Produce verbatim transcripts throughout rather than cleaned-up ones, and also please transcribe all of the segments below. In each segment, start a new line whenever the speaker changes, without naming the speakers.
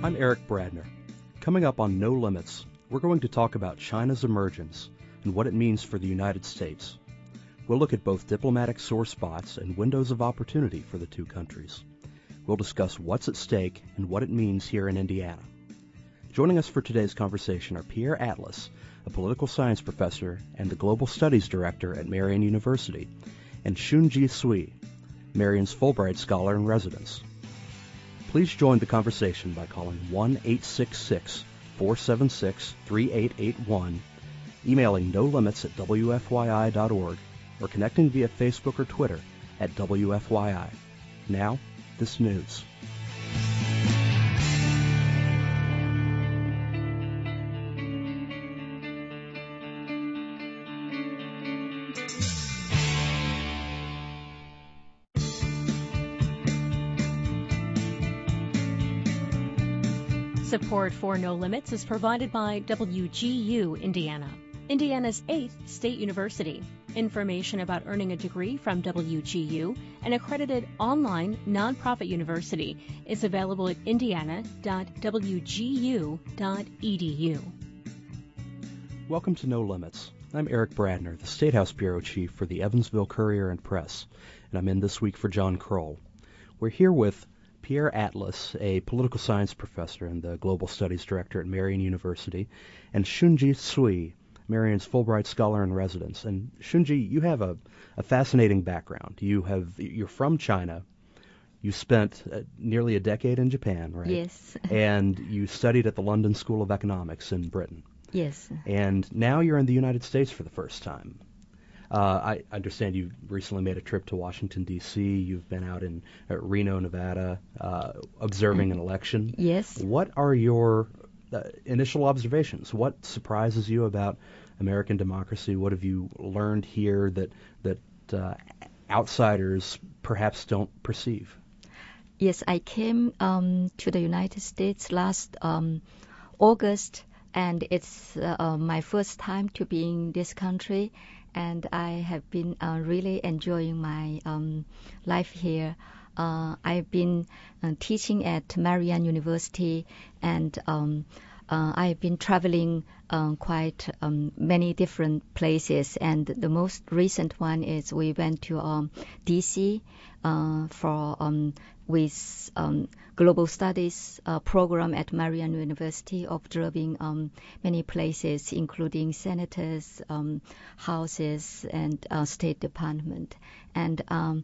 I'm Eric Bradner. Coming up on No Limits, we're going to talk about China's emergence and what it means for the United States. We'll look at both diplomatic sore spots and windows of opportunity for the two countries. We'll discuss what's at stake and what it means here in Indiana. Joining us for today's conversation are Pierre Atlas, a political science professor and the Global Studies Director at Marian University, and Shunji Cui, Marian's Fulbright Scholar in Residence. Please join the conversation by calling one eight six six, four seven six, three eight eight one, emailing no limits at w f y i dot org, or connecting via Facebook or Twitter at W F Y I. Now, this news.
Support for No Limits is provided by W G U Indiana, Indiana's eighth state university. Information about earning a degree from W G U, an accredited online nonprofit university, is available at indiana dot w g u dot e d u.
Welcome to No Limits. I'm Eric Bradner, the State House Bureau Chief for the Evansville Courier and Press, and I'm in this week for John Kroll. We're here with Pierre Atlas, a political science professor and the Global Studies Director at Marian University, and Shunji Cui, Marian's Fulbright Scholar in Residence. And Shunji, you have a, a fascinating background. You have you're from China. You spent uh, nearly a decade in Japan, right?
Yes.
And you studied at the London School of Economics in Britain.
Yes.
And now you're in the United States for the first time. Uh, I understand you recently made a trip to Washington, D C You've been out in uh, Reno, Nevada, uh, observing an election.
Yes.
What are your uh, initial observations? What surprises you about American democracy? What have you learned here that that uh, outsiders perhaps don't perceive?
Yes, I came um, to the United States last um, August, and it's uh, my first time to be in this country. And I have been uh, really enjoying my um, life here. Uh, I've been uh, teaching at Marian University, and um, uh, I've been traveling um, quite um, many different places. And the most recent one is we went to um, D C uh, for um, with um, Global Studies uh, program at Marian University, observing um, many places, including senators, um, houses, and uh, State Department. And um,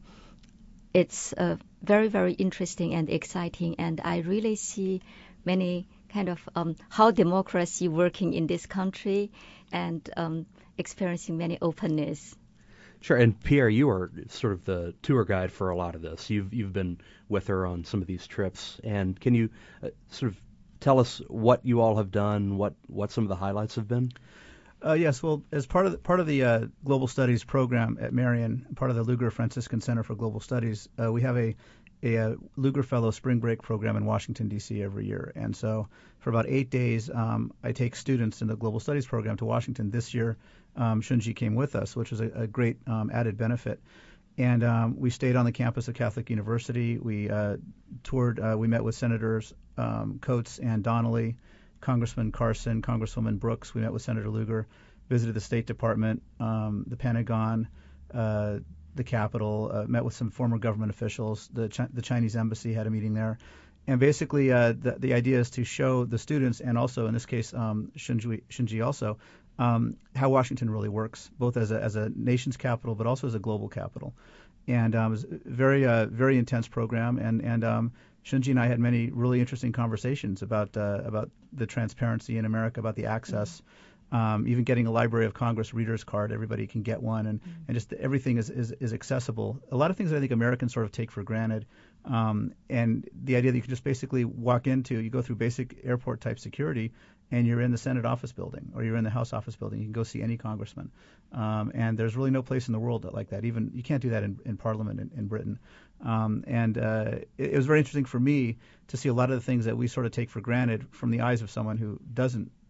it's uh, very, very interesting and exciting, and I really see many kind of um, how democracy working in this country, and um, experiencing many openness.
Sure, and Pierre, you are sort of the tour guide for a lot of this. You've you've been with her on some of these trips, and can you uh, sort of tell us what you all have done, what, what some of the highlights have been?
Uh, yes, well, as part of the, part of the uh, Global Studies program at Marian, part of the Lugar Franciscan Center for Global Studies, uh, we have a a, a Lugar Fellow Spring Break program in Washington, D C every year. And so for about eight days, um, I take students in the Global Studies program to Washington. This year, um, Shunji came with us, which was a, a great um, added benefit. And um, we stayed on the campus of Catholic University. We uh, toured, uh, we met with Senators um, Coates and Donnelly, Congressman Carson, Congresswoman Brooks. We met with Senator Lugar, visited the State Department, um, the Pentagon, uh, the Capitol, uh, met with some former government officials. The, Ch- the Chinese embassy had a meeting there. And basically, uh, the, the idea is to show the students, and also in this case, um, Shunji, Shunji also, um, how Washington really works, both as a, as a nation's capital, but also as a global capital. And um, it was a very, uh, very intense program. And, and um, Shunji and I had many really interesting conversations about uh, about the transparency in America, about the access. Um, even getting a Library of Congress reader's card, everybody can get one, and, mm-hmm. and just everything is, is, is accessible. A lot of things that I think Americans sort of take for granted, um, and the idea that you can just basically walk into, you go through basic airport type security, and you're in the Senate office building, or you're in the House office building. You can go see any congressman, um, and there's really no place in the world that, like that. Even you can't do that in, in Parliament in, in Britain. Um, and uh, it, it was very interesting for me to see a lot of the things that we sort of take for granted from the eyes of someone who doesn't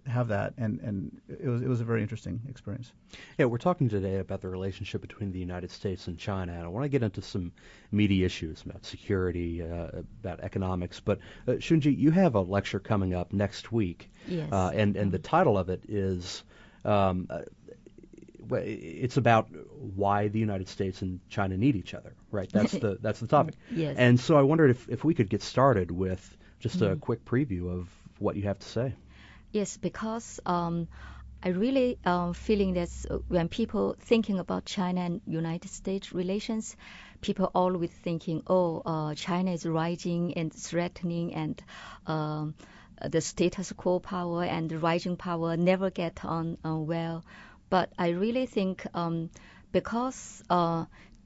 have that, and, and it was it was a very interesting experience.
Yeah, we're talking today about the relationship between the United States and China, and I want to get into some meaty issues about security, uh, about economics. But uh, Shunji, you have a lecture coming up next week,
Yes.
uh, and and the title of it is. Um, uh, It's about why the United States and China need each other, right? That's the that's the topic.
Yes.
And so I wondered if, if we could get started with just a
Mm.
quick preview of what you have to say.
Yes, because um, I really um, feeling that when people thinking about China and United States relations, people always thinking, oh, uh, China is rising and threatening, and um, the status quo power and the rising power never get on uh, well. But I really think um, because uh,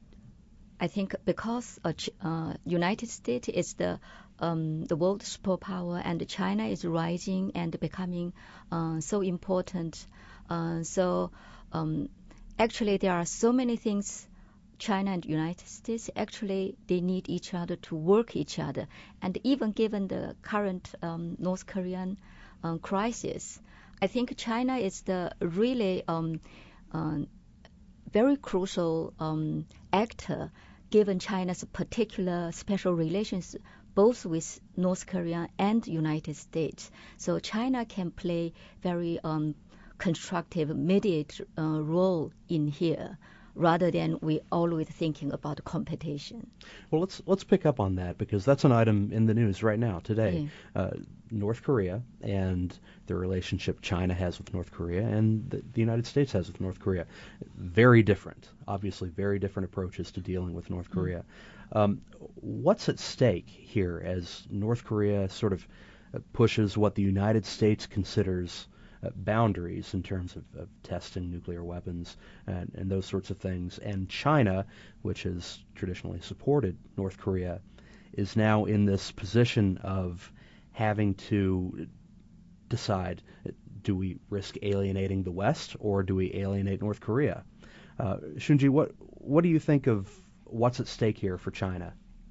I think because uh, Ch- uh, United States is the um, the world superpower, and China is rising and becoming uh, so important. Uh, so um, actually, there are so many things. China and United States actually they need each other to work each other, and even given the current um, North Korean um, crisis, I think China is the really um, uh, very crucial um, actor, given China's particular special relations both with North Korea and United States. So China can play very um, constructive mediate uh, role in here, rather than we always thinking about competition.
Well, let's let's pick up on that because that's an item in the news right now today.
Yeah.
Uh, North Korea and the relationship China has with North Korea and the, the United States has with North Korea. Very different, obviously very different approaches to dealing with North Korea. Um, what's at stake here as North Korea sort of uh, pushes what the United States considers uh, boundaries in terms of, of testing nuclear weapons and, and those sorts of things, and China, which has traditionally supported North Korea, is now in this position of having to decide, do we risk alienating the West or do we alienate North Korea? Uh, Shunji, what what do you think of what's at stake here for China?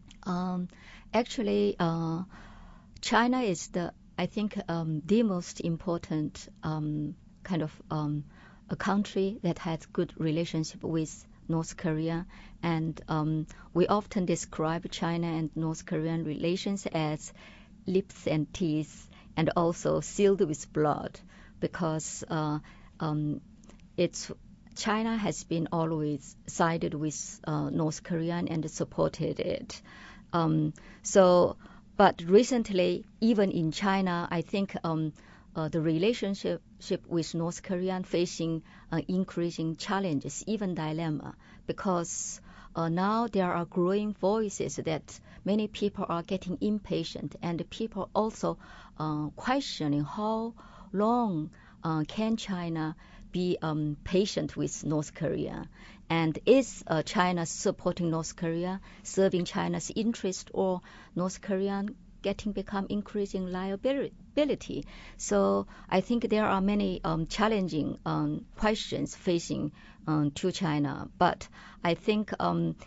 Um, actually, uh, China is the, I think, um, the most important um, kind of um, a country that has good relationship with North Korea, and um, we often describe China and North Korean relations as lips and teeth, and also sealed with blood, because uh, um, it's China has been always sided with uh, North Korea and supported it. Um, so, but recently, even in China, I think um, uh, the relationship with North Korea facing uh, increasing challenges, even dilemma, because uh, now there are growing voices that many people are getting impatient, and people also uh, questioning how long uh, can China be um, patient with North Korea, and is uh, China supporting North Korea, serving China's interest, or North Korea getting become increasing liability? So I think there are many um, challenging um, questions facing um, to China, but I think um,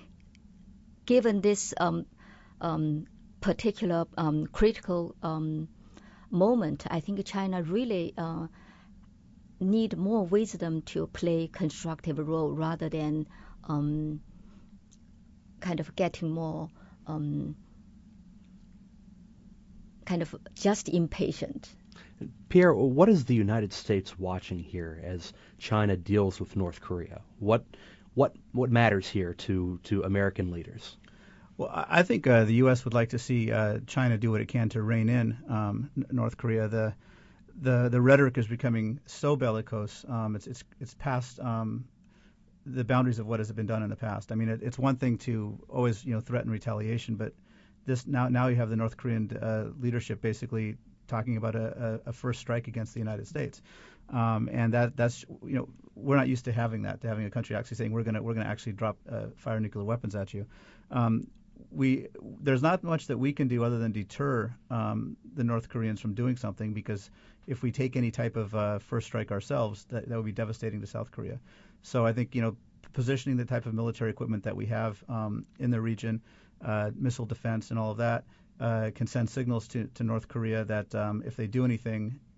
given this um, um, particular um, critical um, moment, I think China really uh, need more wisdom to play constructive role rather than um, kind of getting more um, kind of just impatient.
Pierre, what is the United States watching here as China deals with North Korea? What what what matters here to, to American leaders?
Well, I think uh, the U S would like to see uh, China do what it can to rein in um, North Korea. The the the rhetoric is becoming so bellicose. Um, it's it's it's past um, the boundaries of what has been done in the past. I mean, it, it's one thing to always you know threaten retaliation, but this now now you have the North Korean uh, leadership basically talking about a, a, a first strike against the United States, um, and that that's you know we're not used to having that, to having a country actually saying we're gonna we're gonna actually drop uh, fire nuclear weapons at you. Um, we there's not much that we can do other than deter um, the North Koreans from doing something, because if we take any type of uh, first strike ourselves, that, that would be devastating to South Korea. So I think you know positioning the type of military equipment that we have um, in the region, uh, missile defense and all of that, uh, can send signals to, to North Korea that um, if they do anything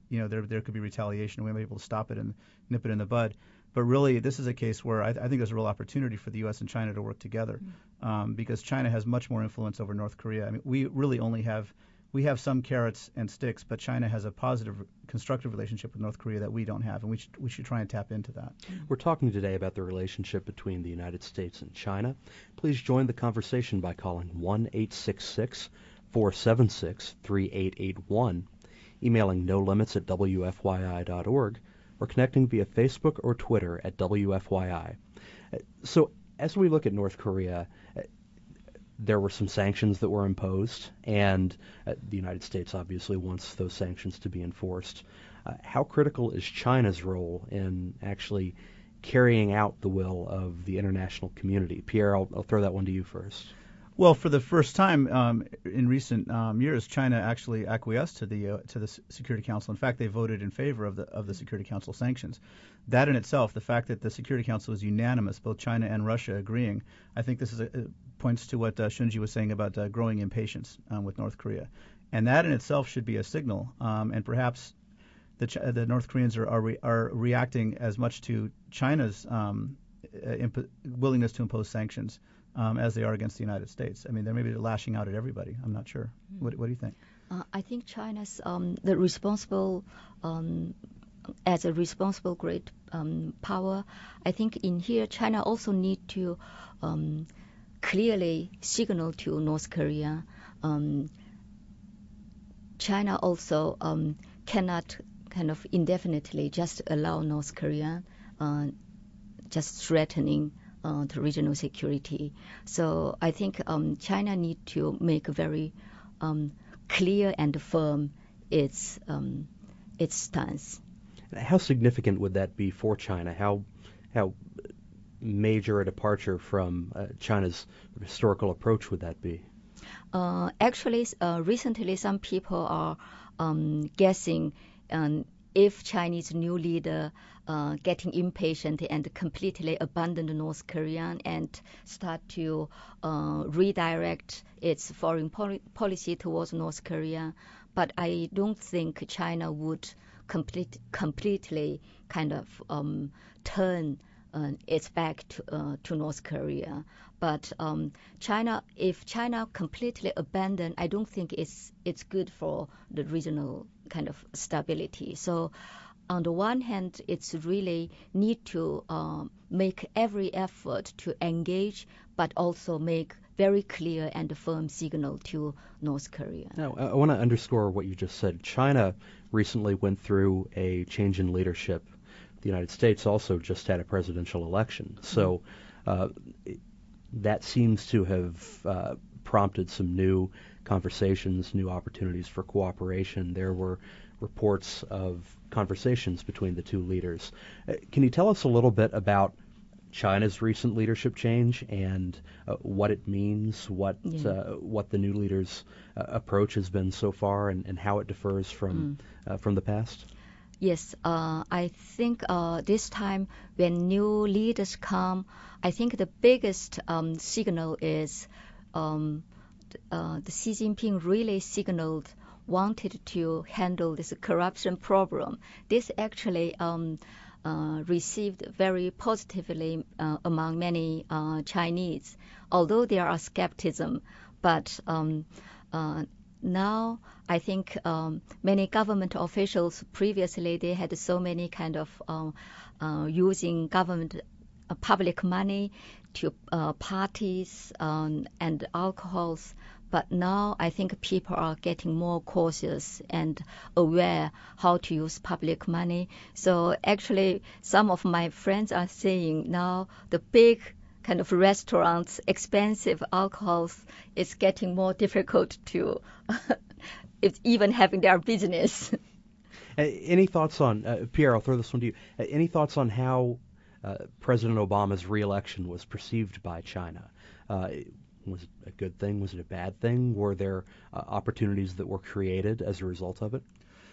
you know, there there could be retaliation. We might be able to stop it and nip it in the bud. But really, this is a case where I, I think there's a real opportunity for the U S and China to work together, mm-hmm. um, because China has much more influence over North Korea. I mean, we really only have we have some carrots and sticks, but China has a positive, constructive relationship with North Korea that we don't have, and we should we should try and tap into that.
We're talking today about the relationship between the United States and China. Please join the conversation by calling one eight six six, four seven six, three eight eight one, emailing no limits at w f y i dot org, or connecting via Facebook or Twitter at W F Y I. So as we look at North Korea, there were some sanctions that were imposed, and uh, the United States obviously wants those sanctions to be enforced. Uh, how critical is China's role in actually carrying out the will of the international community? Pierre, I'll, I'll throw that one to you first.
Well, for the first time um, in recent um, years, China actually acquiesced to the uh, to the Security Council. In fact, they voted in favor of the of the Security Council sanctions. That in itself, the fact that the Security Council was unanimous, both China and Russia agreeing, I think this is a, uh, points to what uh, Shunji was saying about uh, growing impatience um, with North Korea, and that in itself should be a signal. Um, and perhaps the Ch- the North Koreans are are, re- are reacting as much to China's um, uh, imp- willingness to impose sanctions Um, as they are against the United States. I mean, they're maybe lashing out at everybody. I'm not sure. Mm. What, what do you think?
Uh, I think China's um, the responsible, um, as a responsible great um, power. I think in here China also need to um, clearly signal to North Korea. Um, China also um, cannot kind of indefinitely just allow North Korea uh, just threatening Uh, the regional security. So I think um, China need to make a very um, clear and firm its um, its stance.
How significant would that be for China? How how major a departure from uh, China's historical approach would that be?
Uh, actually, uh, recently some people are um, guessing um, if Chinese new leader uh, getting impatient and completely abandon North Korea and start to uh, redirect its foreign poli- policy towards North Korea. But I don't think China would complete, completely kind of um, turn uh, its back to, uh, to North Korea. But um, China, if China completely abandon, I don't think it's it's good for the regional kind of stability. So on the one hand, it's really need to uh, make every effort to engage, but also make very clear and firm signal to North Korea.
Now, I want to underscore what you just said. China recently went through a change in leadership. The United States also just had a presidential election. So uh, that seems to have uh, prompted some new conversations, new opportunities for cooperation. There were reports of conversations between the two leaders. Uh, can you tell us a little bit about China's recent leadership change and uh, what it means, what yeah. uh, what the new leader's uh, approach has been so far, and, and how it differs from mm. uh, from the past?
Yes, uh, I think uh, this time when new leaders come, I think the biggest um, signal is um, uh, the Xi Jinping really signaled wanted to handle this corruption problem. This actually um, uh, received very positively uh, among many uh, Chinese, although there are skepticism. But um, uh, now I think um, many government officials previously they had so many kind of uh, uh, using government uh, public money to uh, parties um, and alcohols. But now I think people are getting more cautious and aware how to use public money. So actually, some of my friends are saying now the big kind of restaurants, expensive alcohols is getting more difficult to it's even having their business.
Uh, any thoughts on, uh, Pierre, I'll throw this one to you. Uh, any thoughts on how uh, President Obama's re-election was perceived by China? Uh, Was it a good thing? Was it a bad thing? Were there uh, opportunities that were created as a result of it?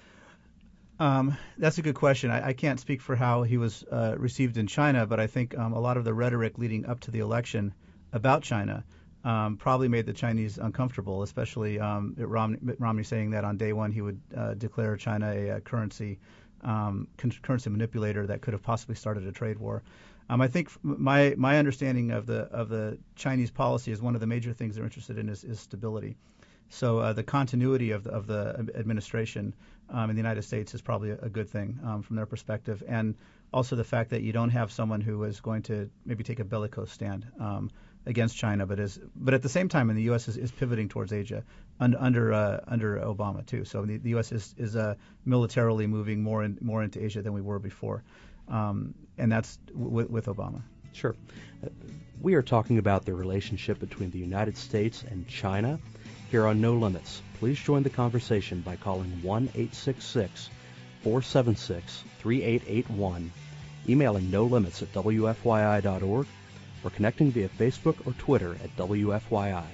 Um, that's a good question. I, I can't speak for how he was uh, received in China, but I think um, a lot of the rhetoric leading up to the election about China um, probably made the Chinese uncomfortable, especially um, Romney, Romney saying that on day one he would uh, declare China a, a currency um, con- currency manipulator that could have possibly started a trade war. Um, I think my my understanding of the of the Chinese policy is one of the major things they're interested in is, is stability. So uh, the continuity of the, of the administration um, in the United States is probably a, a good thing um, from their perspective, and also the fact that you don't have someone who is going to maybe take a bellicose stand um, against China, but is but at the same time, in the U S is, is pivoting towards Asia under under, uh, under Obama too. So the, the U S is is uh, militarily moving more in, more into Asia than we were before, um, and that's w- with Obama.
Sure. Uh, we are talking about the relationship between the United States and China here on No Limits. Please join the conversation by calling one eight six six, four seven six, three eight eight one, emailing no limits at w f y i dot org, or connecting via Facebook or Twitter at W F Y I.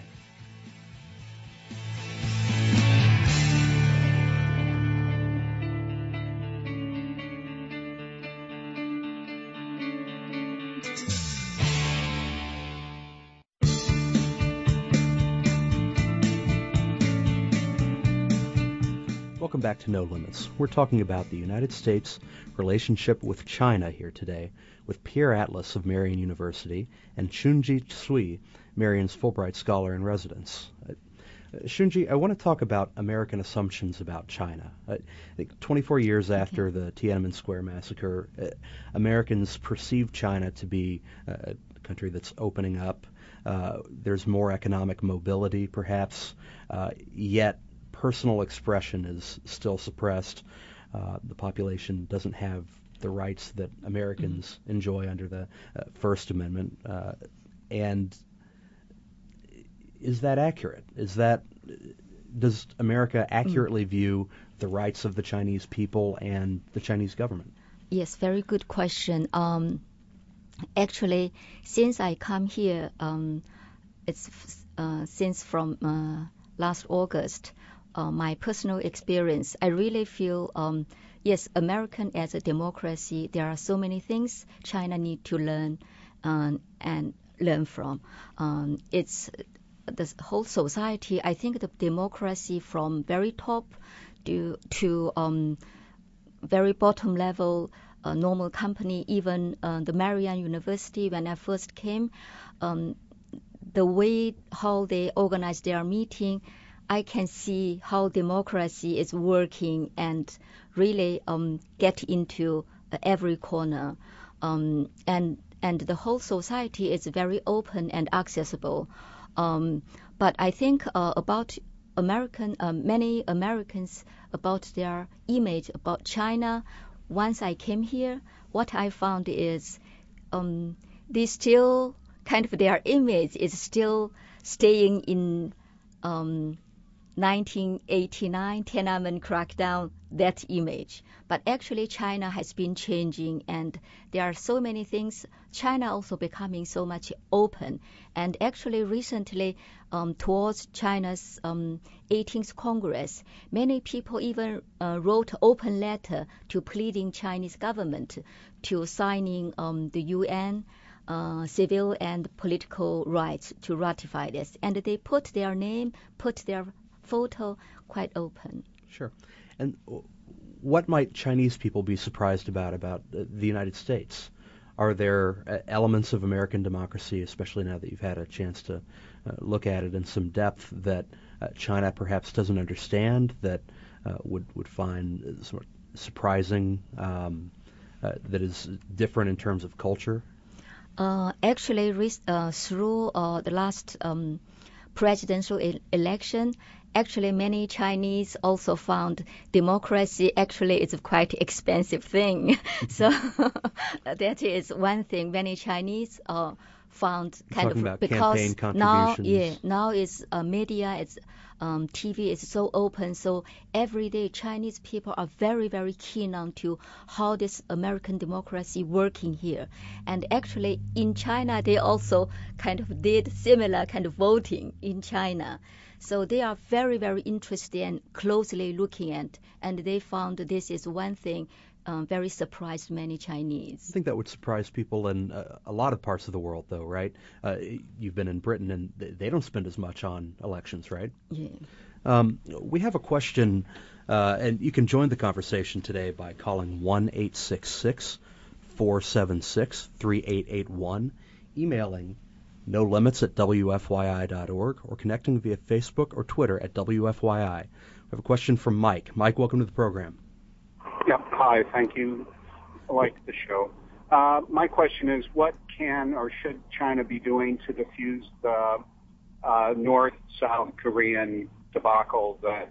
Welcome back to No Limits. We're talking about the United States' relationship with China here today with Pierre Atlas of Marian University and Shunji Tsui, Marian's Fulbright Scholar in Residence. Uh, Shunji, I want to talk about American assumptions about China. I think twenty-four years after the Tiananmen Square massacre, uh, Americans perceive China to be uh, a country that's opening up. Uh, there's more economic mobility, perhaps, uh, yet personal expression is still suppressed. Uh, the population doesn't have the rights that Americans mm-hmm. enjoy under the uh, First Amendment. Uh, and is that accurate? Is that does America accurately mm. view the rights of the Chinese people and the Chinese government?
Yes, very good question. Um, actually, since I come here, um, it's uh, since from uh, last August. Uh, my personal experience, I really feel, um, yes, American as a democracy, there are so many things China need to learn um, and learn from. Um, it's the whole society. I think the democracy from very top to to um, very bottom level, uh, normal company, even uh, the Marian University. When I first came, um, the way how they organize their meeting, I can see how democracy is working and really um, get into uh, every corner. Um, and and the whole society is very open and accessible. Um, but I think uh, about American, uh, many Americans, about their image about China. Once I came here, what I found is um, they still kind of their image is still staying in um, nineteen eighty-nine Tiananmen crackdown, that image. But actually China has been changing, and there are so many things. China also becoming so much open. And actually recently, um, towards China's um, eighteenth Congress, many people even uh, wrote open letter to pleading Chinese government to signing um, the U N Uh, civil and political rights to ratify this. And they put their name, put their photo quite open.
Sure. And what might Chinese people be surprised about about the United States? Are there elements of American democracy, especially now that you've had a chance to uh, look at it in some depth, that uh, China perhaps doesn't understand, that uh, would, would find sort of surprising, um, uh, that is different in terms of culture?
Uh, actually, uh, through uh, the last um, presidential e- election, actually many Chinese also found democracy actually is a quite expensive thing. So that is one thing many Chinese uh, found kind
Talking
of
about
because
campaign
now,
contributions.
yeah, now is uh, media, it's um, T V is so open. So every day Chinese people are very, very keen on to how this American democracy working here. And actually in China, they also kind of did similar kind of voting in China. So they are very, very interested and closely looking at, and they found this is one thing uh, very surprised many Chinese.
I think that would surprise people in uh, a lot of parts of the world, though, right? Uh, you've been in Britain, and they don't spend as much on elections, right?
Yeah.
Um, we have a question, uh, and you can join the conversation today by calling one eight six six, four seven six, three eight eight one, emailing no limits at W F Y I dot org, or connecting via Facebook or Twitter at W F Y I. We have a question from Mike. Mike, welcome to the program.
Yep. Hi. Thank you. I like the show. Uh, my question is, what can or should China be doing to defuse the uh, North-South Korean debacle that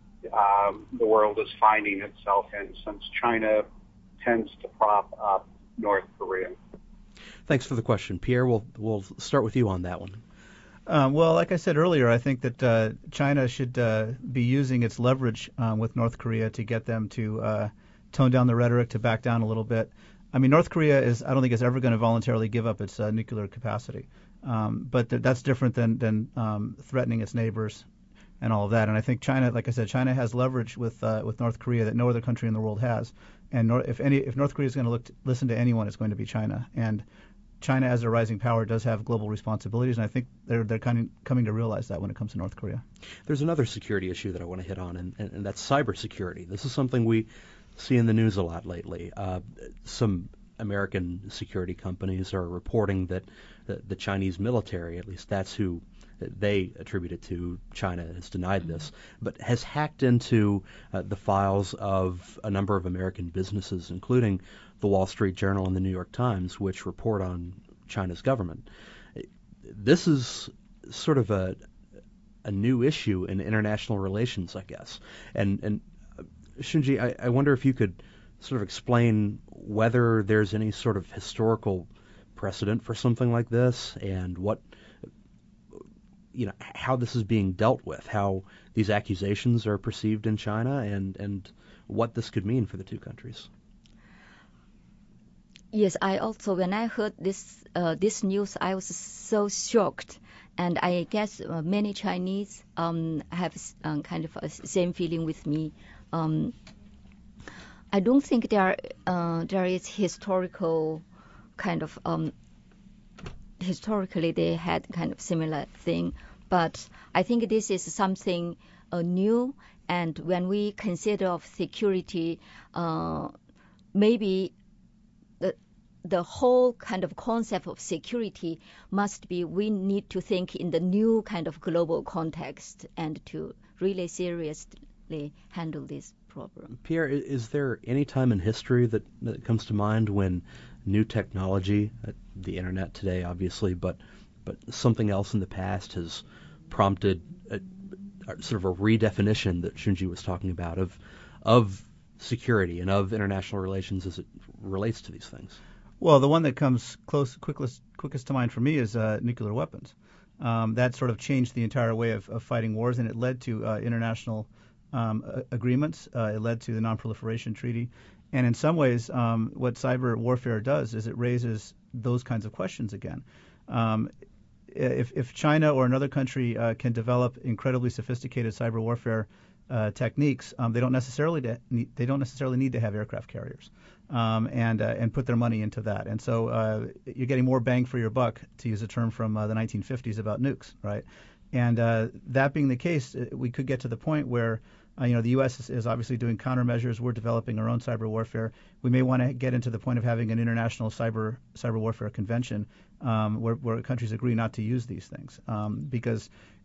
um, the world is finding itself in, since China tends to prop up North Korea?
Thanks for the question. Pierre, we'll, we'll start with you on that one.
Um, well, like I said earlier, I think that uh, China should uh, be using its leverage um, with North Korea to get them to uh, tone down the rhetoric, to back down a little bit. I mean, North Korea is, I don't think, is ever going to voluntarily give up its uh, nuclear capacity. Um, but th- that's different than, than um, threatening its neighbors and all of that. And I think China, like I said, China has leverage with uh, with North Korea that no other country in the world has. And nor- if any, if North Korea is going to look to listen to anyone, it's going to be China. And China, as a rising power, does have global responsibilities, and I think they're they're kind of coming to realize that when it comes to North Korea.
There's another security issue that I want to hit on, and, and, and that's cybersecurity. This is something we see in the news a lot lately. Uh, some American security companies are reporting that the, the Chinese military, at least that's who they attribute it to, China has denied this, but has hacked into uh, the files of a number of American businesses, including the Wall Street Journal and the New York Times, which report on China's government. This is sort of a a new issue in international relations, I guess. And, and uh, Shunji, I, I wonder if you could sort of explain whether there's any sort of historical precedent for something like this, and what, you know, how this is being dealt with, how these accusations are perceived in China, and, and what this could mean for the two countries.
Yes, I also, when I heard this uh, this news, I was so shocked, and I guess uh, many Chinese um, have um, kind of a same feeling with me. Um, I don't think there uh, there is historical kind of um, historically they had kind of similar thing, but I think this is something uh, new. And when we consider of security, uh, maybe the the whole kind of concept of security must be, we need to think in the new kind of global context and to really seriously handle this problem.
Pierre, is there any time in history that, that comes to mind when new technology, uh, the internet today obviously, but but something else in the past has prompted a, a sort of a redefinition that Shunji was talking about of of security and of international relations as it relates to these things?
Well, the one that comes close, quickest, quickest to mind for me is uh, nuclear weapons. Um, that sort of changed the entire way of, of fighting wars, and it led to uh, international um, uh, agreements. Uh, it led to the Non-Proliferation Treaty. And in some ways, um, what cyber warfare does is it raises those kinds of questions again. Um, if, if China or another country uh, can develop incredibly sophisticated cyber warfare uh, techniques, um, they don't necessarily de- need, they don't necessarily need to have aircraft carriers. Um, and uh, and put their money into that. And so uh, you're getting more bang for your buck, to use a term from uh, the nineteen fifties about nukes, right? And uh, that being the case, we could get to the point where, uh, you know, the U S is, is obviously doing countermeasures. We're developing our own cyber warfare. We may want to get into the point of having an international cyber cyber warfare convention um, where, where countries agree not to use these things, um, because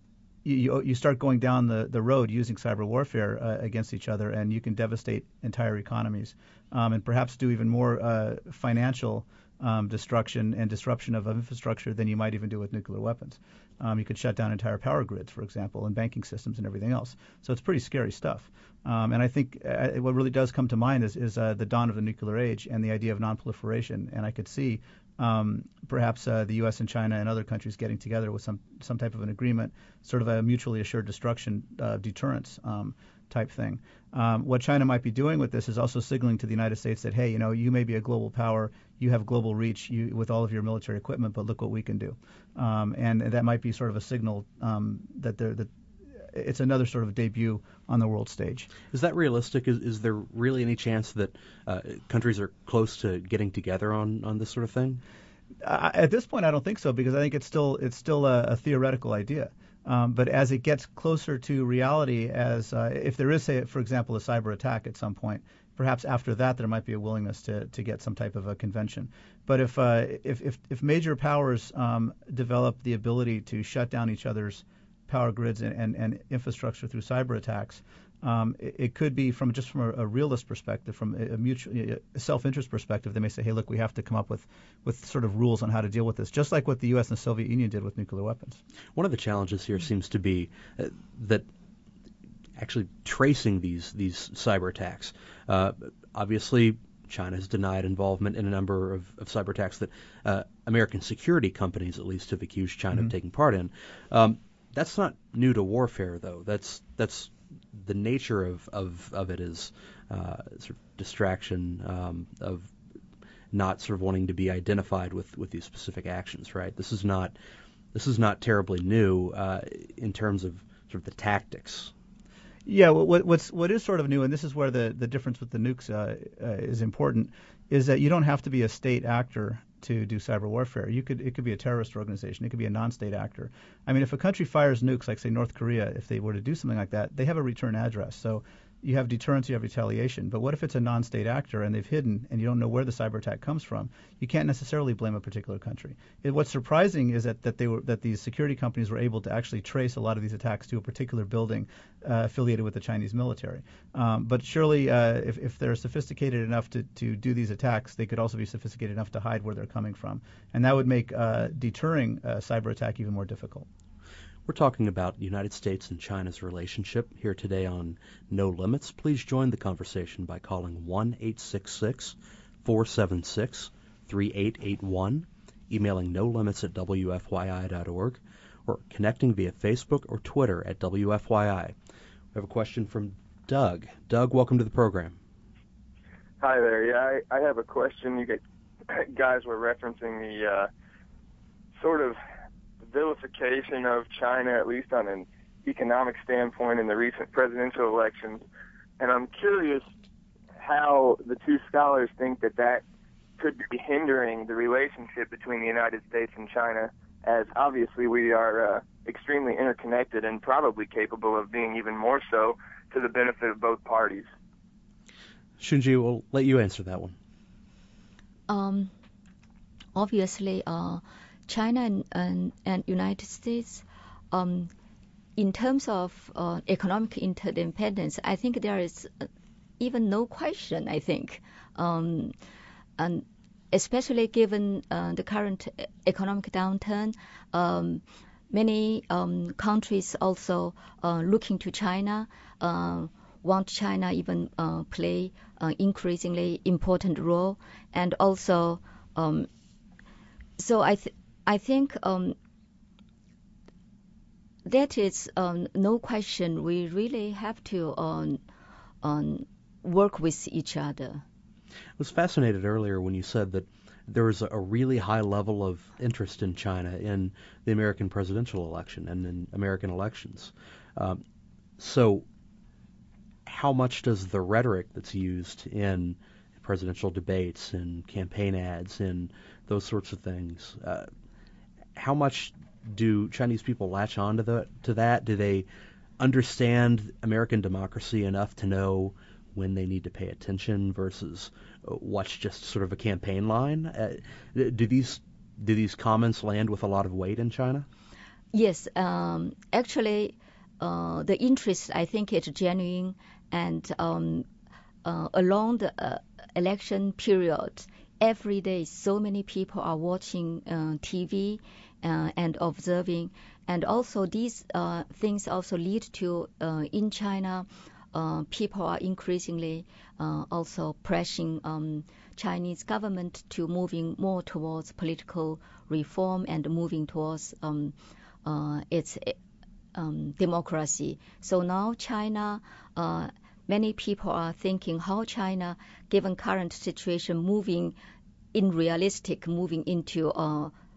You, you start going down the, the road using cyber warfare uh, against each other, and you can devastate entire economies, um, and perhaps do even more uh, financial um, destruction and disruption of infrastructure than you might even do with nuclear weapons. Um, you could shut down entire power grids, for example, and banking systems and everything else. So it's pretty scary stuff. Um, and I think uh, what really does come to mind is, is uh, the dawn of the nuclear age and the idea of non-proliferation. And I could see Um, perhaps uh, the U S and China and other countries getting together with some some type of an agreement, sort of a mutually assured destruction uh, deterrence um, type thing. Um, what China might be doing with this is also signaling to the United States that, hey, you know, you may be a global power, you have global reach you, with all of your military equipment, but look what we can do. Um, and, and that might be sort of a signal um, that they're that it's another sort of debut on the world stage.
Is that realistic? Is, is there really any chance that uh, countries are close to getting together on, on this sort of thing?
Uh, at this point, I don't think so, because I think it's still it's still a, a theoretical idea. Um, but as it gets closer to reality, as uh, if there is, say, for example, a cyber attack at some point, perhaps after that there might be a willingness to, to get some type of a convention. But if uh, if, if if major powers um, develop the ability to shut down each other's power grids and, and, and infrastructure through cyber attacks, um, it, it could be from just from a, a realist perspective, from a, a mutual a self-interest perspective. They may say, hey, look, we have to come up with, with sort of rules on how to deal with this, just like what the U S and the Soviet Union did with nuclear weapons.
One of the challenges here seems to be uh, that actually tracing these these cyber attacks. Uh, obviously, China has denied involvement in a number of, of cyber attacks that uh, American security companies, at least, have accused China
Mm-hmm.
of taking part in. Um, that's not new to warfare, though. That's that's the nature of of, of it is uh, sort of distraction, um, of not sort of wanting to be identified with, with these specific actions. Right? This is not this is not terribly new uh, in terms of sort of the tactics.
Yeah, what, what's what is sort of new, and this is where the, the difference with the nukes uh, uh, is important, is that you don't have to be a state actor to do cyber warfare. You could it could be a terrorist organization, it could be a non-state actor. I mean, if a country fires nukes, like say North Korea, if they were to do something like that, they have a return address. So you have deterrence, you have retaliation. But what if it's a non-state actor and they've hidden and you don't know where the cyber attack comes from? You can't necessarily blame a particular country. It, what's surprising is that, that they were that these security companies were able to actually trace a lot of these attacks to a particular building uh, affiliated with the Chinese military. Um, but surely, uh, if, if they're sophisticated enough to, to do these attacks, they could also be sophisticated enough to hide where they're coming from, and that would make uh, deterring a cyber attack even more difficult.
We're talking about the United States and China's relationship here today on No Limits. Please join the conversation by calling one eight six six, four seven six, three eight eight one, emailing no limits at w f y i dot org, or connecting via Facebook or Twitter at W F Y I. We have a question from Doug. Doug, welcome to the program.
Hi there. Yeah, I, I have a question. You guys were referencing the uh, sort of vilification of China, at least on an economic standpoint, in the recent presidential elections. And I'm curious how the two scholars think that that could be hindering the relationship between the United States and China, as obviously we are uh, extremely interconnected and probably capable of being even more so to the benefit of both parties.
Shunji, we'll let you answer that one.
Um, obviously, uh, China and, and, and United States, um, in terms of uh, economic interdependence, I think there is even no question, I think. Um, and especially given uh, the current economic downturn, um, many um, countries also uh, looking to China, uh, want China even uh, play an increasingly important role. And also, um, so I think I think um, that is um, no question. We really have to um, um, work with each other.
I was fascinated earlier when you said that there was a really high level of interest in China in the American presidential election and in American elections. Um, so how much does the rhetoric that's used in presidential debates and campaign ads and those sorts of things, uh, how much do Chinese people latch on to, the, to that? Do they understand American democracy enough to know when they need to pay attention versus what's just sort of a campaign line? Uh, do these do these comments land with a lot of weight in China?
Yes, um, actually, uh, the interest, I think, is genuine, and um, uh, along the uh, election period, every day so many people are watching uh, T V uh, and observing, and also these uh, things also lead to uh, in China. Uh, people are increasingly uh, also pressing um, Chinese government to moving more towards political reform and moving towards um, uh, its um, democracy. So now China, uh, many people are thinking how China, given current situation, moving in realistic, moving into uh,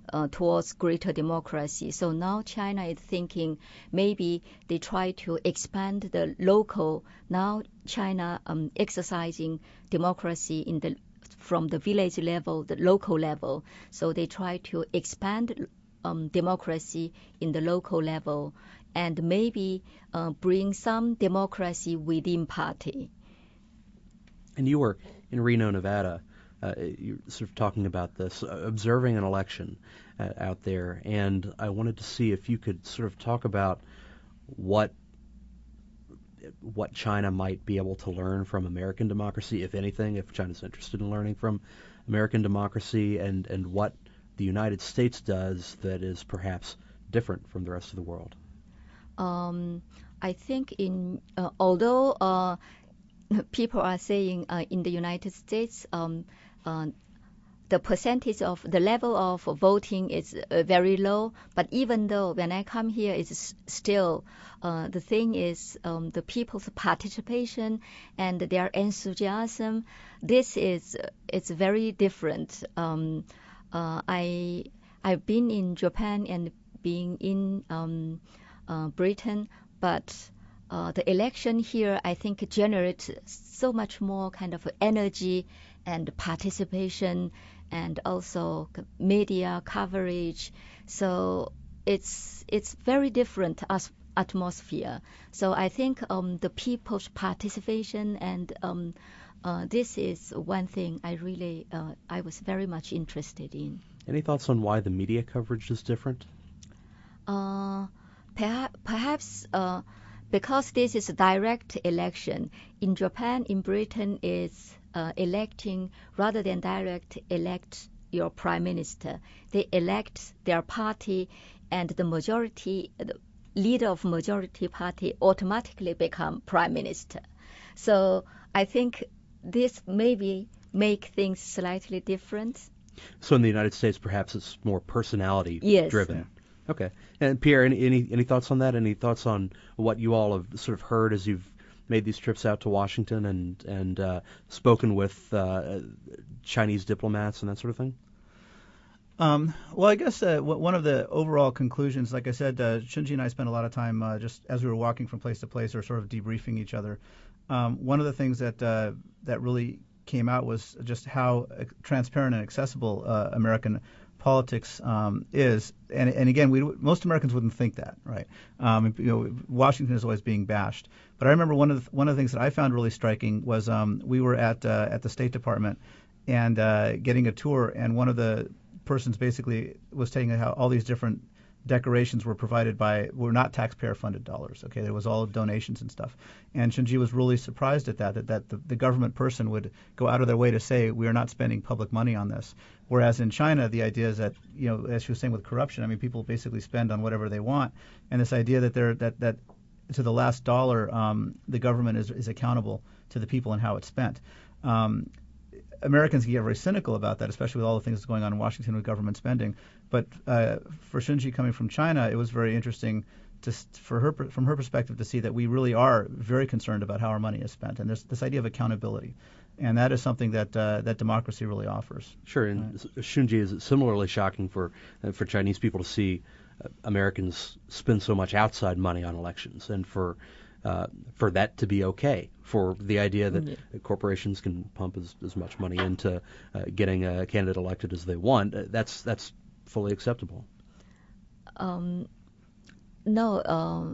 uh, towards greater democracy. So now China is thinking maybe they try to expand the local. Now China um, exercising democracy in the from the village level, the local level. So they try to expand um, democracy in the local level and maybe uh, bring some democracy within party.
And you were in Reno, Nevada. Uh, you're sort of talking about this, uh, observing an election uh, out there, and I wanted to see if you could sort of talk about what what China might be able to learn from American democracy, if anything, if China's interested in learning from American democracy, and, and what the United States does that is perhaps different from the rest of the world.
Um, I think in uh, although uh, people are saying uh, in the United States um, uh, the percentage of the level of voting is uh, very low, but even though when I come here, it's still uh, the thing is um, the people's participation and their enthusiasm. This is it's very different. Um, uh, I I've been in Japan and being in um, uh, Britain, but uh, the election here I think generates so much more kind of energy and participation, and also media coverage. So it's it's very different as atmosphere. So I think um, the people's participation and um, uh, this is one thing I really uh, I was very much interested in.
Any thoughts on why the media coverage is different?
Uh, perha- perhaps uh, because this is a direct election. In Japan, in Britain, is uh, electing rather than direct elect your prime minister. They elect their party, and the majority, the leader of majority party automatically become prime minister. So I think this maybe make things slightly different.
So in the United States, perhaps it's more personality
Yes.
driven. Okay. And Pierre, any, any any thoughts on that? Any thoughts on what you all have sort of heard as you've made these trips out to Washington and and uh, spoken with uh, Chinese diplomats and that sort of thing?
Um, well, I guess uh, w- one of the overall conclusions, like I said, uh, Shunji and I spent a lot of time uh, just as we were walking from place to place or sort of debriefing each other. Um, one of the things that uh, that really came out was just how uh, transparent and accessible uh, American politics um, is, and, and again, we most Americans wouldn't think that, right? Um, you know, Washington is always being bashed, but I remember one of the, one of the things that I found really striking was um, we were at uh, at the State Department and uh, getting a tour, and one of the persons basically was saying how all these different decorations were provided by were not taxpayer funded dollars. Okay, there was all donations and stuff. And Shunji was really surprised at that, that, that the, the government person would go out of their way to say we are not spending public money on this. Whereas in China, the idea is that, you know, as she was saying with corruption, I mean, people basically spend on whatever they want. And this idea that they're that that to the last dollar, um, the government is is accountable to the people and how it's spent. Um, Americans get very cynical about that, especially with all the things that's going on in Washington with government spending. But uh, for Shunji coming from China, it was very interesting to, for her, from her perspective, to see that we really are very concerned about how our money is spent, and there's this idea of accountability, and that is something that uh, that democracy really offers.
Sure, and right. Shunji, is similarly shocking for uh, for Chinese people to see uh, Americans spend so much outside money on elections, and for Uh, for that to be okay, for the idea that yeah. corporations can pump as, as much money into uh, getting a candidate elected as they want, uh, that's that's fully acceptable.
Um, no, um,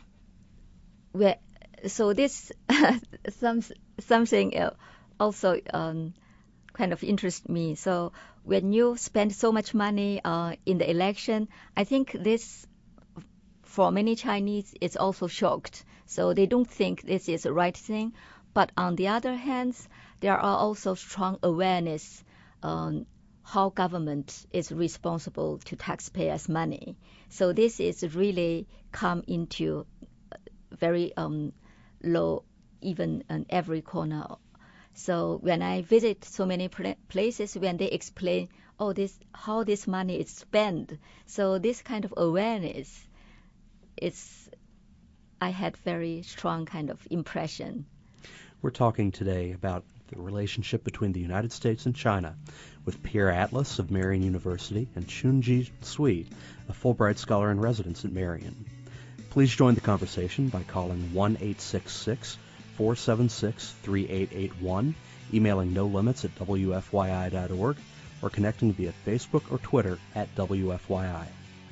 we so this some something also um, kind of interests me. So when you spend so much money uh, in the election, I think this, for many Chinese, it's also shocked. So they don't think this is the right thing. But on the other hand, there are also strong awareness on how government is responsible to taxpayers' money. So this is really come into very um, low, even in every corner. So when I visit so many places, when they explain, oh, this how this money is spent, so this kind of awareness, it's I had very strong kind of impression.
We're talking today about the relationship between the United States and China, with Pierre Atlas of Marian University and Chun-Ji Cui, a Fulbright Scholar in Residence at Marian. Please join the conversation by calling one eight six six, four seven six, three eight eight one, emailing no limits at w f y i dot org, or connecting via Facebook or Twitter at W F Y I.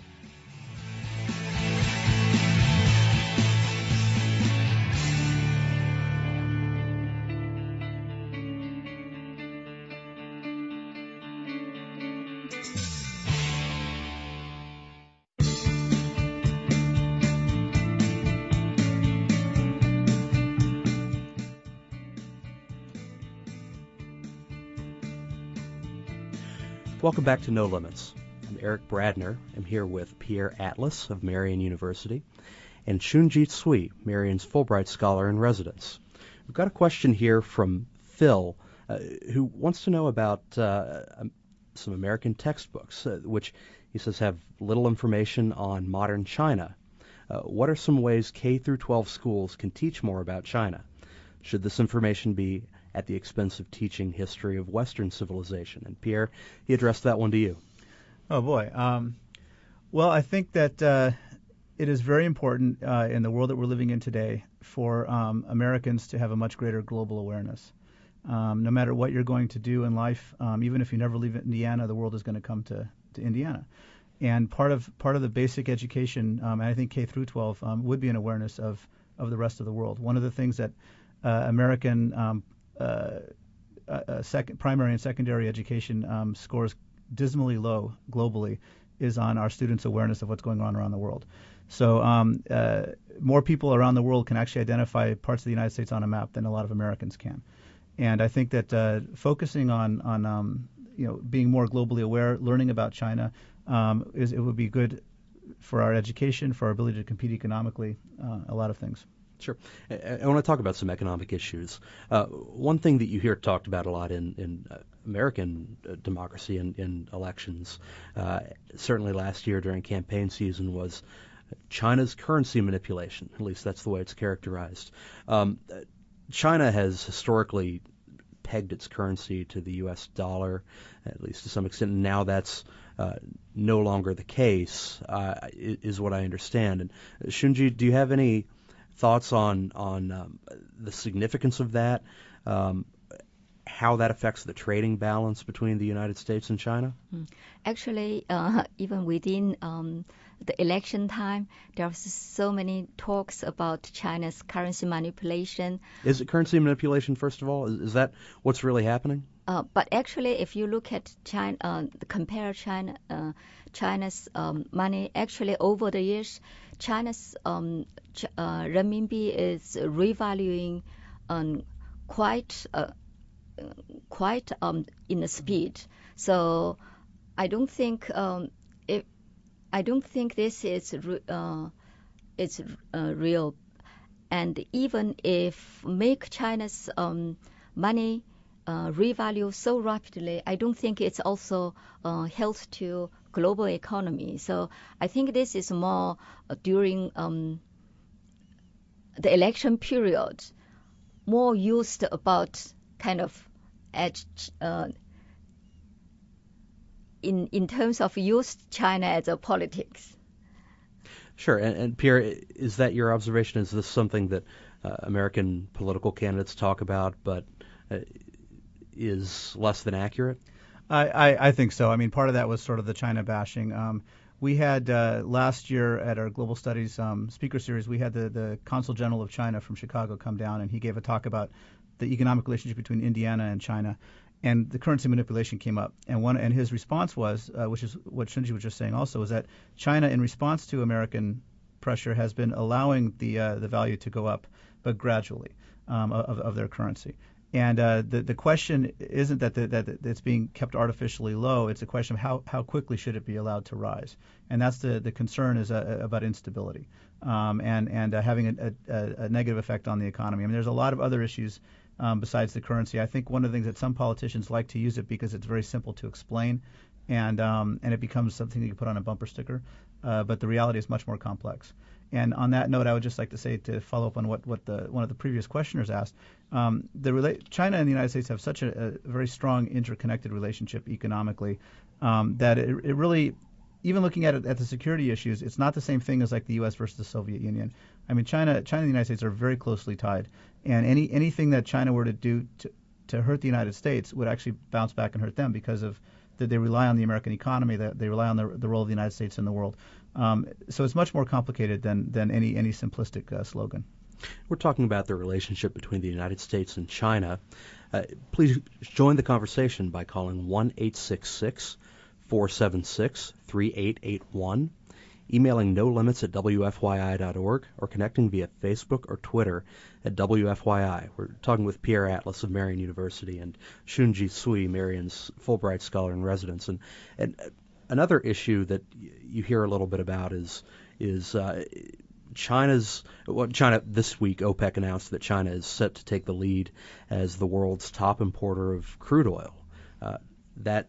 Welcome back to No Limits. I'm Eric Bradner. I'm here with Pierre Atlas of Marian University and Chun-Ji Cui, Marian's Fulbright Scholar in Residence. We've got a question here from Phil, uh, who wants to know about uh, um, some American textbooks, uh, which he says have little information on modern China. Uh, what are some ways K through twelve schools can teach more about China? Should this information be at the expense of teaching history of Western civilization? And Pierre, he addressed that one to you.
Oh, boy. Um, well, I think that uh, it is very important uh, in the world that we're living in today for um, Americans to have a much greater global awareness. Um, no matter what you're going to do in life, um, even if you never leave Indiana, the world is going to come to, to Indiana. And part of part of the basic education, um, and I think K through twelve, um, would be an awareness of, of the rest of the world. One of the things that uh, American um, Uh, uh, second, primary and secondary education um, scores dismally low globally is on our students' awareness of what's going on around the world. So um, uh, more people around the world can actually identify parts of the United States on a map than a lot of Americans can. And I think that uh, focusing on on um, you know being more globally aware, learning about China, um, is it would be good for our education, for our ability to compete economically, uh, a lot of things.
Sure. I, I want to talk about some economic issues. Uh, one thing that you hear talked about a lot in, in uh, American uh, democracy and in elections, uh, certainly last year during campaign season, was China's currency manipulation. At least that's the way it's characterized. Um, China has historically pegged its currency to the U S dollar, at least to some extent. And now that's uh, no longer the case, uh, is what I understand. And uh, Chun-Ji, do you have any thoughts on on um, the significance of that, um, how that affects the trading balance between the United States and China?
Actually, uh, even within um, the election time, there was so many talks about China's currency manipulation.
Is it currency manipulation, first of all? Is, is that what's really happening?
Uh, but actually, if you look at China, uh, compare China, uh, China's um, money, actually over the years, China's um, ch- uh, renminbi is revaluing um, quite uh, quite um, in a speed. So I don't think um, if I don't think this is re- uh, it's uh, real. And even if make China's um, money uh, revalue so rapidly, I don't think it's also uh, helps to global economy. So I think this is more uh, during um, the election period, more used about kind of at, uh, in in terms of use China as a politics.
Sure. And, and Pierre, is that your observation? Is this something that uh, American political candidates talk about, but uh, is less than accurate?
I, I, I think so. I mean, part of that was sort of the China bashing. Um, we had uh, last year at our Global Studies um, speaker series, we had the, the Consul General of China from Chicago come down, and he gave a talk about the economic relationship between Indiana and China. And the currency manipulation came up, and one and his response was, uh, which is what Chun-Ji was just saying also, is that China, in response to American pressure, has been allowing the uh, the value to go up, but gradually, um, of, of their currency. And uh, the the question isn't that the, that it's being kept artificially low. It's a question of how, how quickly should it be allowed to rise. And that's the, the concern is uh, about instability um, and and uh, having a, a, a negative effect on the economy. I mean, there's a lot of other issues um, besides the currency. I think one of the things that some politicians like to use it because it's very simple to explain, and um, and it becomes something you can put on a bumper sticker. uh, but the reality is much more complex. And on that note, I would just like to say, to follow up on what, what the one of the previous questioners asked, um, the rela- China and the United States have such a, a very strong interconnected relationship economically um, that it, it really, even looking at it at the security issues, it's not the same thing as like the U S versus the Soviet Union. I mean, China, China and the United States are very closely tied, and any anything that China were to do to, to hurt the United States would actually bounce back and hurt them because of that they rely on the American economy, that they rely on the, the role of the United States in the world. Um, so it's much more complicated than than any any simplistic uh, slogan.
We're talking about the relationship between the United States and China. Uh, please join the conversation by calling one eight six six, four seven six, three eight eight one, emailing no limits at w f y i dot org, or connecting via Facebook or Twitter at W F Y I. We're talking with Pierre Atlas of Marian University and Shunji Sui, Marian's Fulbright Scholar in Residence. And, and another issue that you hear a little bit about is is uh, China's. Well, China this week, OPEC announced that China is set to take the lead as the world's top importer of crude oil. Uh, that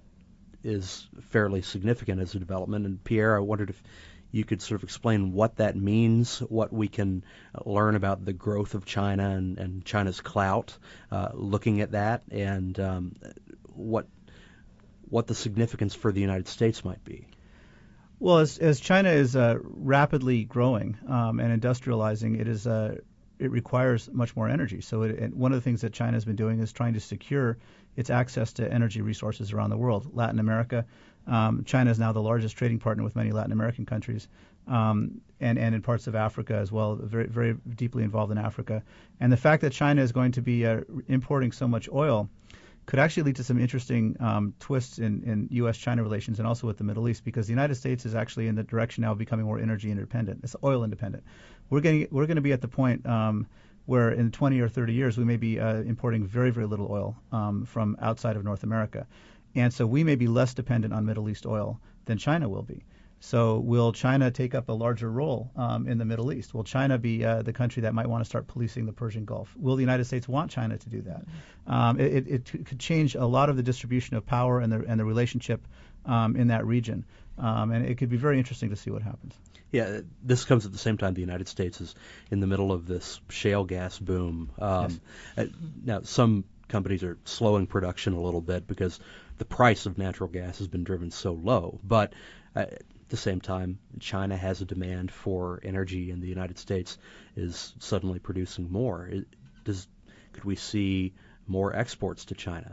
is fairly significant as a development. And Pierre, I wondered if you could sort of explain what that means, what we can learn about the growth of China and, and China's clout, uh, looking at that, and um, what what the significance for the United States might be.
Well, as, as China is uh, rapidly growing um, and industrializing, it is uh, it requires much more energy. So it, and one of the things that China has been doing is trying to secure its access to energy resources around the world. Latin America, um, China is now the largest trading partner with many Latin American countries, um, and, and in parts of Africa as well, very very deeply involved in Africa. And the fact that China is going to be uh, importing so much oil could actually lead to some interesting um, twists in, in U S China relations and also with the Middle East, because the United States is actually in the direction now of becoming more energy independent. It's oil independent. We're getting we're going to be at the point um, where in twenty or thirty years we may be uh, importing very very little oil um, from outside of North America, and so we may be less dependent on Middle East oil than China will be. So will China take up a larger role um, in the Middle East? Will China be uh, the country that might want to start policing the Persian Gulf? Will the United States want China to do that? Um, it, it, it could change a lot of the distribution of power and the and the relationship um, in that region, um, and it could be very interesting to see what happens.
Yeah, this comes at the same time the United States is in the middle of this shale gas boom. Um, yes. Now, some companies are slowing production a little bit because the price of natural gas has been driven so low, but uh, at the same time, China has a demand for energy, and the United States is suddenly producing more. It, does could we see more exports to China?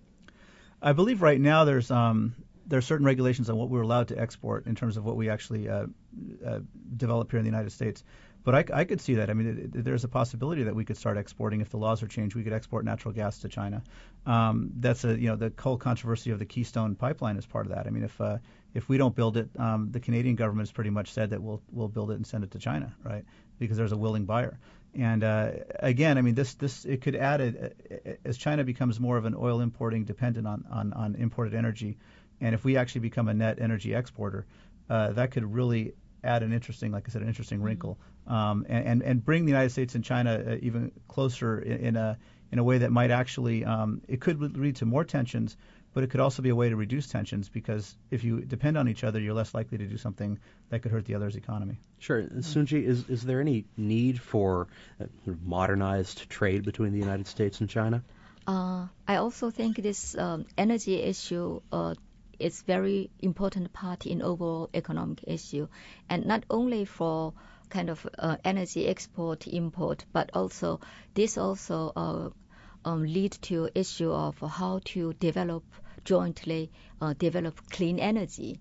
I believe right now there's um, there are certain regulations on what we're allowed to export in terms of what we actually uh, uh, develop here in the United States. But I, I could see that. I mean, it, it, there's a possibility that we could start exporting if the laws are changed. We could export natural gas to China. Um, that's a you know the whole controversy of the Keystone Pipeline is part of that. I mean, if uh, if we don't build it, um, the Canadian government has pretty much said that we'll we'll build it and send it to China, right? Because there's a willing buyer. And uh, again, I mean, this this it could add a, as China becomes more of an oil importing dependent on, on, on imported energy, and if we actually become a net energy exporter, uh, that could really add an interesting, like I said, an interesting wrinkle, um, and, and and bring the United States and China uh, even closer in, in a in a way that might actually um, it could lead to more tensions, but it could also be a way to reduce tensions, because if you depend on each other, you're less likely to do something that could hurt the other's economy.
Sure. Sunji, is is there any need for uh, modernized trade between the United States and China?
Uh, I also think this um, energy issue uh, is very important part in overall economic issue, and not only for kind of uh, energy export import, but also this also uh, um, lead to issue of how to develop jointly uh, develop clean energy,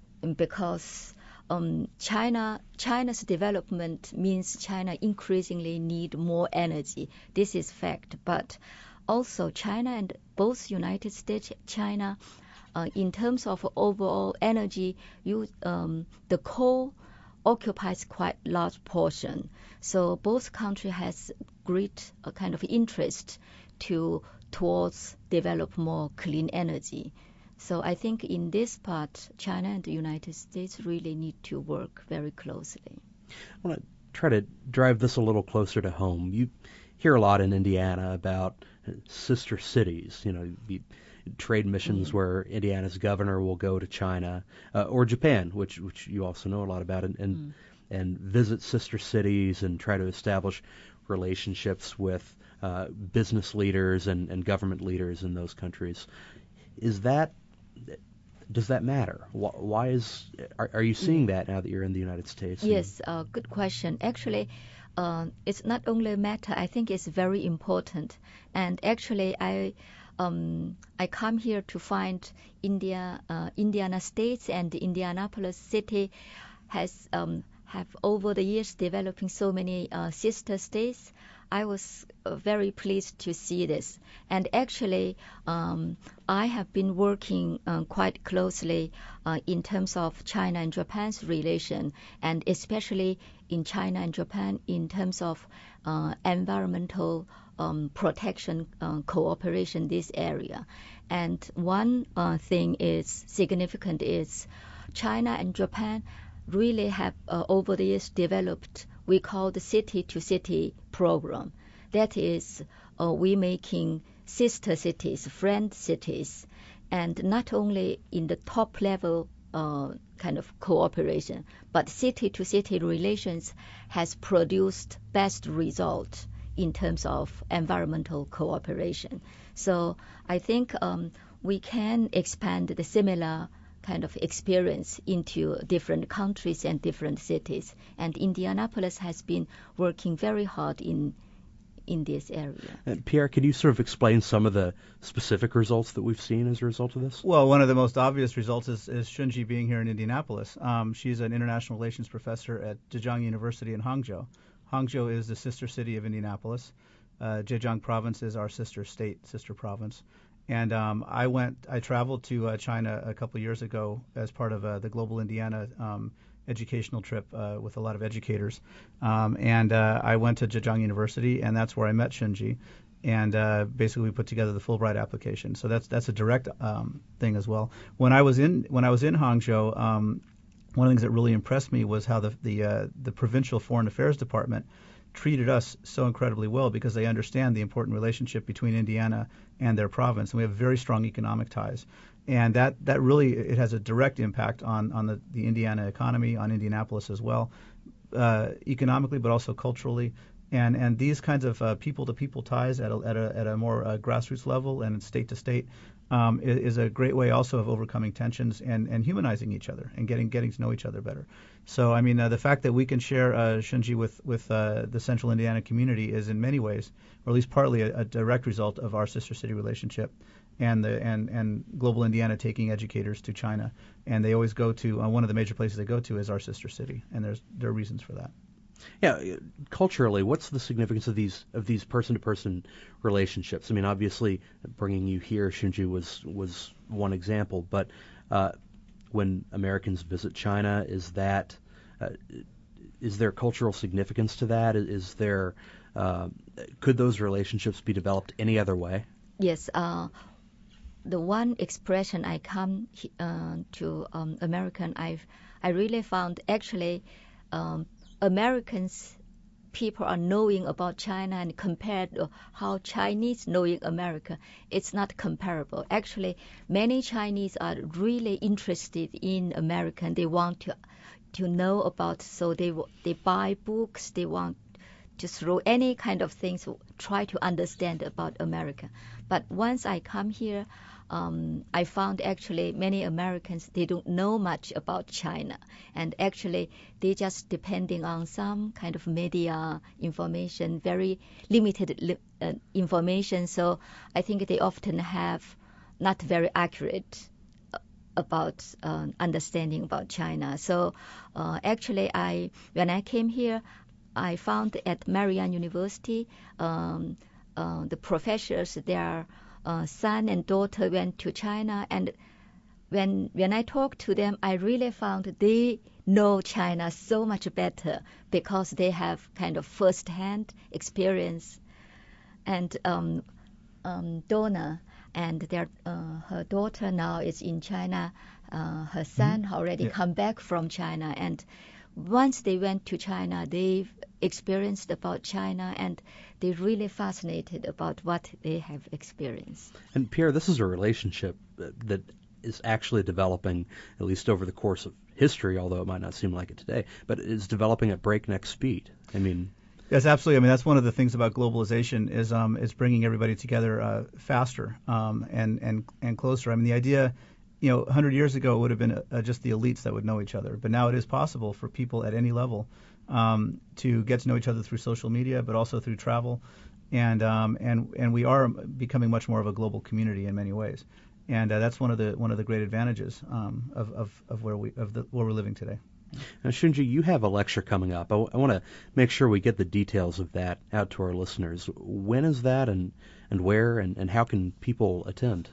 because um, China China's development means China increasingly need more energy. This is fact, but also China and both United States, China, uh, in terms of overall energy, you, um, the coal occupies quite large portion. So both countries has great uh, kind of interest to towards develop more clean energy. So I think in this part, China and the United States really need to work very closely.
I want to try to drive this a little closer to home. You hear a lot in Indiana about sister cities, you know, trade missions
Mm.
where Indiana's governor will go to China uh, or Japan, which which you also know a lot about, and and,
Mm.
and visit sister cities and try to establish relationships with uh, business leaders and, and government leaders in those countries. Is that does that matter? Why, why is are, are you seeing that now that you're in the United States? and-
Yes, uh, good question. Actually, uh, it's not only a matter. I think it's very important. And actually, I um, I come here to find India, uh, Indiana States and Indianapolis City has um, have over the years developing so many uh, sister states. I was uh, very pleased to see this. And actually, um, I have been working uh, quite closely uh, in terms of China and Japan's relation, and especially in China and Japan in terms of uh, environmental um, protection uh, cooperation this area. And one uh, thing is significant is China and Japan really have uh, over the years developed we call the city-to-city program. That is, uh, we making sister cities, friend cities, and not only in the top level uh, kind of cooperation, but city-to-city relations has produced best result in terms of environmental cooperation. So I think um, we can expand the similar kind of experience into different countries and different cities. And Indianapolis has been working very hard in in this area.
And Pierre, could you sort of explain some of the specific results that we've seen as a result of this?
Well, one of the most obvious results is, is Shunji being here in Indianapolis. Um, she's an international relations professor at Zhejiang University in Hangzhou. Hangzhou is the sister city of Indianapolis. Uh, Zhejiang province is our sister state, sister province. And um, I went, I traveled to uh, China a couple years ago as part of uh, the Global Indiana um, educational trip uh, with a lot of educators. Um, and uh, I went to Zhejiang University, and that's where I met Shunji. And uh, basically, we put together the Fulbright application. So that's that's a direct um, thing as well. When I was in when I was in Hangzhou, um, one of the things that really impressed me was how the the uh, the provincial foreign affairs department treated us so incredibly well because they understand the important relationship between Indiana and their province, and we have very strong economic ties. And that, that really it has a direct impact on, on the, the Indiana economy, on Indianapolis as well, uh, economically, but also culturally. And and these kinds of uh, people-to-people ties at a, at a, at a more uh, grassroots level and state-to-state um, is, is a great way also of overcoming tensions and, and humanizing each other and getting getting to know each other better. So I mean uh, the fact that we can share uh, Shunji with with uh, the Central Indiana community is in many ways, or at least partly, a, a direct result of our sister city relationship and the and and Global Indiana taking educators to China. And they always go to uh, one of the major places they go to is our sister city, and there's there are reasons for that.
Yeah, culturally, what's the significance of these of these person-to-person relationships? I mean, obviously, bringing you here, Shunji, was was one example. But uh, when Americans visit China, is that uh, is there cultural significance to that? Is there uh, could those relationships be developed any other way?
Yes. Uh, the one expression I come uh, to um, American, I've I really found actually. Um, Americans people are knowing about China and compared to how Chinese knowing America, it's not comparable. Actually, many Chinese are really interested in America and they want to to know about, so they they buy books, they want to throw any kind of things, try to understand about America. But once I come here, um, I found actually many Americans, they don't know much about China. And actually, they just depending on some kind of media information, very limited li- uh, information. So I think they often have not very accurate about uh, understanding about China. So uh, actually, I when I came here, I found at Marian University, um, uh, the professors, their uh, son and daughter went to China, and when when I talked to them, I really found they know China so much better because they have kind of first-hand experience. And um, um, Donna and their uh, her daughter now is in China. Uh, her son
Mm-hmm.
already
Yeah.
come back from China, and once they went to China, they've experienced about China, and they're really fascinated about what they have experienced.
And Pierre, this is a relationship that is actually developing, at least over the course of history, although it might not seem like it today, but it's developing at breakneck speed. I mean...
Yes, absolutely. I mean, that's one of the things about globalization is um, is bringing everybody together uh, faster um, and, and, and closer. I mean, the idea, you know, one hundred years ago it would have been uh, just the elites that would know each other. But now it is possible for people at any level um, to get to know each other through social media, but also through travel. And um, and and we are becoming much more of a global community in many ways. And uh, that's one of the one of the great advantages um, of, of, of where we of the, where we're living today.
Now, Shunji, you have a lecture coming up. I, w- I want to make sure we get the details of that out to our listeners. When is that, and, and where, and, and how can people attend?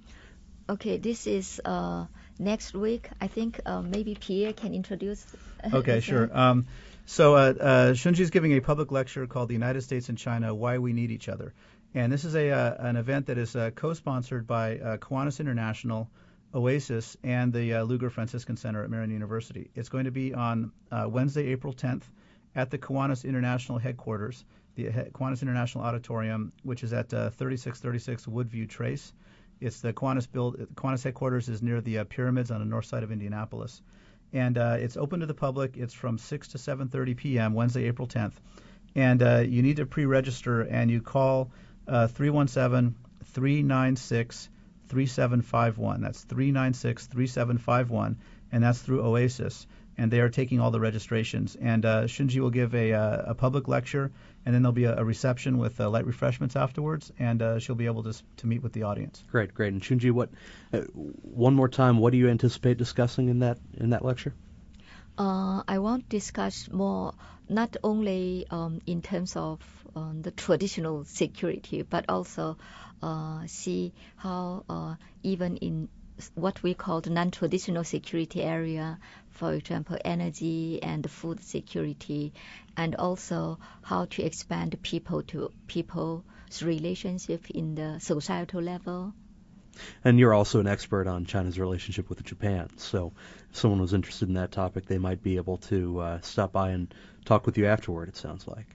Okay, this is uh, next week. I think uh, maybe Pierre can introduce.
Okay, sure. Um, so uh, uh, Shunji is giving a public lecture called The United States and China, Why We Need Each Other. And this is a uh, an event that is uh, co-sponsored by uh, Kiwanis International, Oasis, and the uh, Lugar Franciscan Center at Marian University. It's going to be on uh, Wednesday, April tenth, at the Kiwanis International headquarters, the Kiwanis International Auditorium, which is at uh, thirty-six thirty-six Woodview Trace. It's the Kiwanis build. Kiwanis headquarters is near the uh, pyramids on the north side of Indianapolis, and uh, it's open to the public. It's from six to seven thirty p.m. Wednesday, April tenth, and uh, you need to pre-register, and you call uh, three one seven, three nine six, three seven five one. That's three nine six, three seven five one, and that's through Oasis. And they are taking all the registrations. And uh, Shunji will give a, uh, a public lecture, and then there'll be a, a reception with uh, light refreshments afterwards, and uh, she'll be able to to meet with the audience.
Great, great. And Shunji, what? Uh, one more time, what do you anticipate discussing in that in that lecture?
Uh, I want to discuss more, not only um, in terms of um, the traditional security, but also uh, see how uh, even in what we call the non-traditional security area, for example, energy and food security, and also how to expand people to people's relationship in the societal level.
And you're also an expert on China's relationship with Japan, so if someone was interested in that topic, they might be able to uh, stop by and talk with you afterward, it sounds like.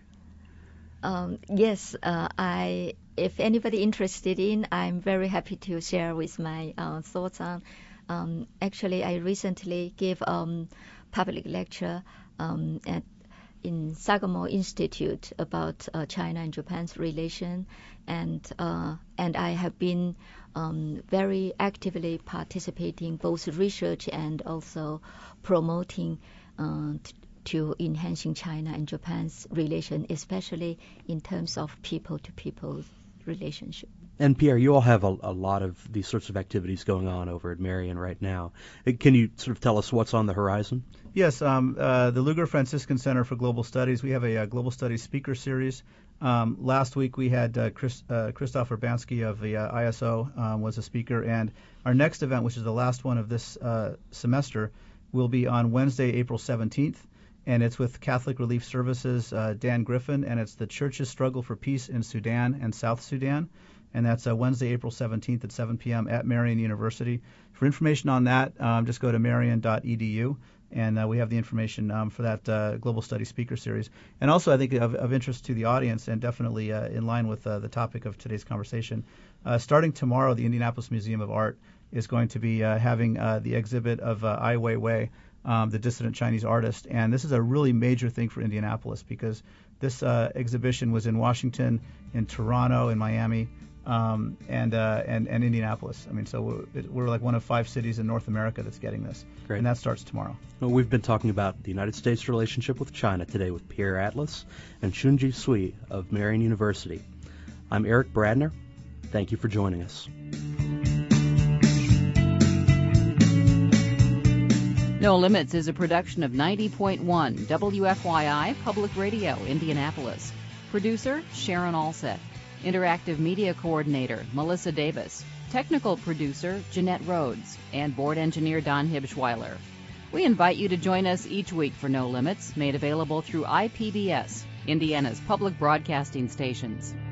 Um, yes, uh, I. If anybody interested in, I'm very happy to share with my uh, thoughts on. Um, actually, I recently gave um, public lecture um, at in Sagamore Institute about uh, China and Japan's relation, and uh, and I have been um, very actively participating both research and also promoting uh, t- to enhancing China and Japan's relation, especially in terms of people-to-people relationship.
And Pierre, you all have a, a lot of these sorts of activities going on over at Marian right now. Can you sort of tell us what's on the horizon?
Yes, um, uh, the Lugar Franciscan Center for Global Studies, we have a, a Global Studies speaker series. Um, last week we had uh, Chris, uh, Christoph Urbanski of the uh, I S O um, was a speaker, and our next event, which is the last one of this uh, semester, will be on Wednesday, April seventeenth. And it's with Catholic Relief Services, uh, Dan Griffin, and it's the Church's Struggle for Peace in Sudan and South Sudan. And that's uh, Wednesday, April seventeenth at seven p.m. at Marian University. For information on that, um, just go to marian dot e d u, and uh, we have the information um, for that uh, Global Study Speaker Series. And also, I think of, of interest to the audience, and definitely uh, in line with uh, the topic of today's conversation, uh, starting tomorrow, the Indianapolis Museum of Art is going to be uh, having uh, the exhibit of uh, Ai Weiwei, Um, the dissident Chinese artist. And this is a really major thing for Indianapolis because this uh, exhibition was in Washington, in Toronto, in Miami, um, and, uh, and and Indianapolis. I mean, so we're, we're like one of five cities in North America that's getting this.
Great.
And that starts tomorrow.
Well, we've been talking about the United States' relationship with China today with Pierre Atlas and Shunji Sui of Marian University. I'm Eric Bradner. Thank you for joining us.
No Limits is a production of ninety point one W F Y I Public Radio, Indianapolis. Producer, Sharon Alsett. Interactive Media Coordinator, Melissa Davis. Technical Producer, Jeanette Rhodes. And Board Engineer, Don Hibschweiler. We invite you to join us each week for No Limits, made available through I P B S, Indiana's public broadcasting stations.